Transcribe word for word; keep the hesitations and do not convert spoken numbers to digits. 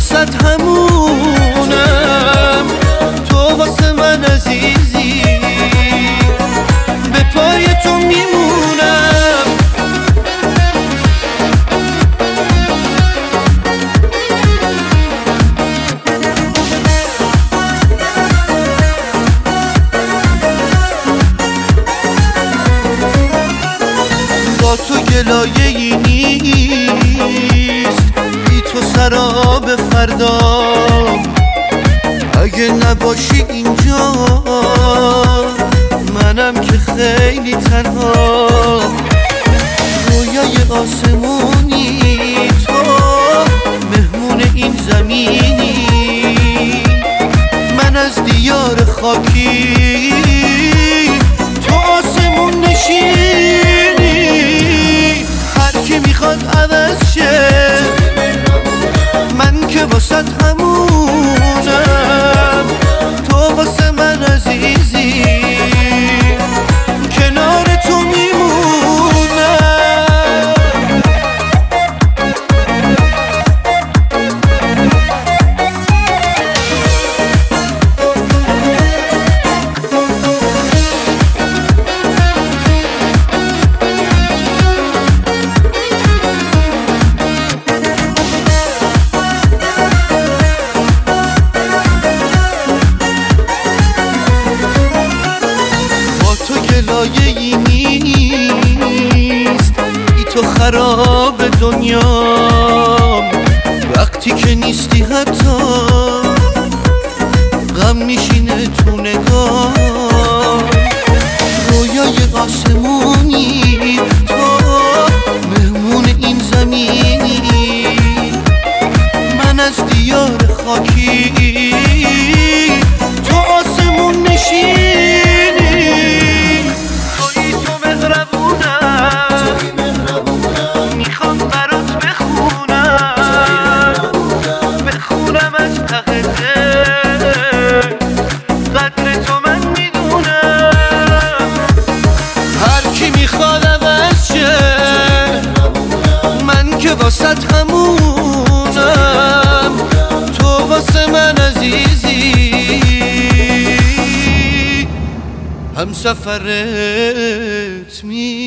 واسط همونم، تو واسه من عزیزی، به پای تو میمونم. با تو گلایه ای نیست، بی تو سراب فردا، اگه نباشی اینجا منم که خیلی تنها. رویای آسمونی تو، مهمون این زمینی، من از دیار خاکی، تو آسمون نشینی. هر کی میخواد عوض شه، من که واسط همونم، تو واسه من عزیزی، کنار تو میمونم. گلایه ای نیست، ای تو خراب دنیام، وقتی که نیستی حتی غم میشینه تو نگاه. رویای آسمونی تو، مهمون این زمینی، من از دیار خاکی، تو آسمون نشینی. میخوام برات بخونم، بخونم از ته دل، قدر تو من میدونم. هر کی میخواد عوض شه، من که واسط همونم، تو واسه من عزیزی، همسفرت می